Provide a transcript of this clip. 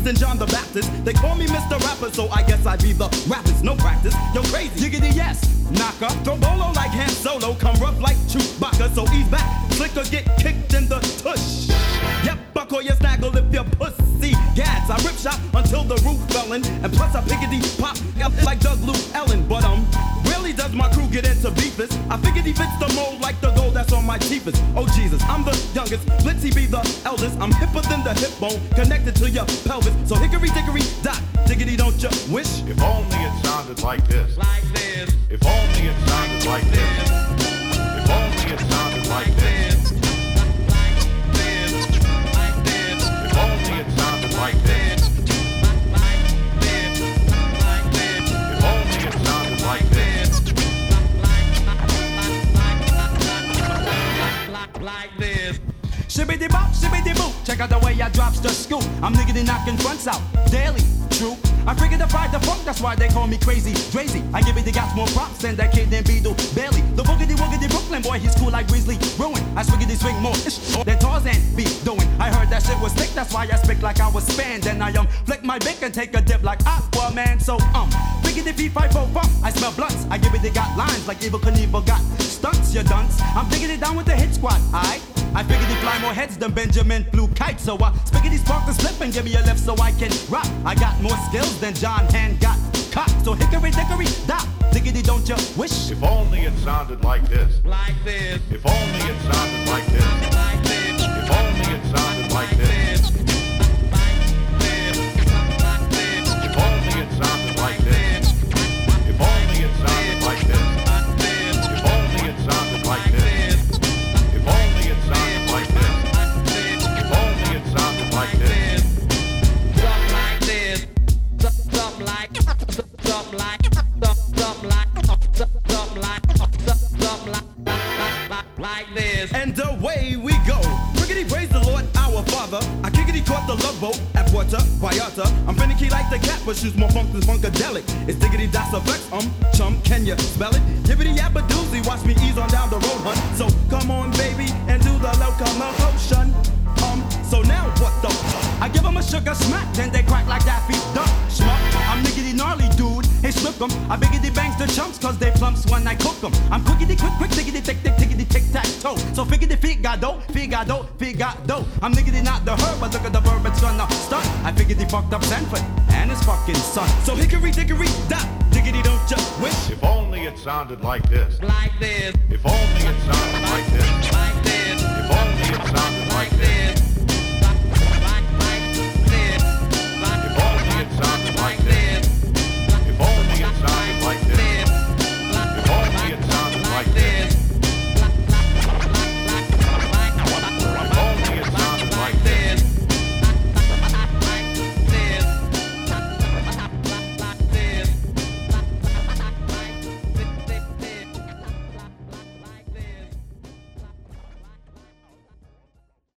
than John the Baptist. They call me Mr. Rapper, so I guess I be the rappers. No practice, yo crazy, jiggity yes, knocker. Throw bolo like Han Solo, come rough like Chewbacca. So ease back, slicker get kicked in the tush. Yep, I call you snaggle if you're pussy gads. I rip shot until the roof fell in, and plus I piggity pop up like Doug Luke Ellen. But really does my crew get into beefers? I figured he fits the mold like the gold that's on my teethers. Oh Jesus, I'm the youngest, Blitzy be the eldest. I'm hipper than the hip bone, connected to your pelvis. So hickory dickory dock, diggity don't you wish? If only it sounded like this. Like this. If only it sounded like this. If only it sounded like this. If only it sounded like this. If only it sounded like this. Like this. Shibbity bop, shibbity boop. Check out the way I drops the scoop. I'm niggity knocking fronts out daily. True. I figured to fight the funk, that's why they call me crazy. Crazy. I give it the guys more props than that kid named Beetle Bailey. The boogity woogity Brooklyn boy, he's cool like Grizzly Ruin. I swiggity swing more than Tarzan be doing. I heard that shit was thick, that's why I speak like I was spanned. Then I flick my bick and take a dip like Aquaman. So biggity fee five fo bump. I smell blunts. I give it they got lines like Evil Knievel got stunts, you dunce. I'm digging it down with the hit squad, aight? I figured he fly more heads than Benjamin flew kites. So I spiggity spark the slip and give me a lift so I can rock. I got more skills than John Hand got caught. So hickory dickory dock, diggity don't you wish? If only it sounded like this. Like this. If only it sounded like this. Like this. If only it sounded like this. If only it sounded like this. If only it sounded like this. If only it sounded like this. If only it sounded like this. If only it sounded like this. Something like this. Something like. Something like. Something like. Like this. And away we go. Riggedy praise the Lord our Father. I kickity caught the love boat at Puerto Vallarta. I'm finicky like the cat, but she's more funk than funkadelic. It's diggity das effects, chum, can you spell it? Yibbity yabba doozy, watch me ease on down the road, hun. So come on, baby, and do the locomotion. So now what the fuck? I give them a sugar smack, then they crack like Daffy Duck. Schmuck, I'm niggity gnarly dude. Hey, snook 'em. I biggity bangs the chunks, cause they plumps when I cook 'em. I'm quickity quick, tickety tick, tickety tic tac toe. So figgity figado, figado, figado. I'm niggity not the herb, but look at the verb, it's gonna stunt. I figured he fucked up Sanford and his fucking son. So hickory dickory dock, diggity don't you wish? If only it sounded like this. Like this. If only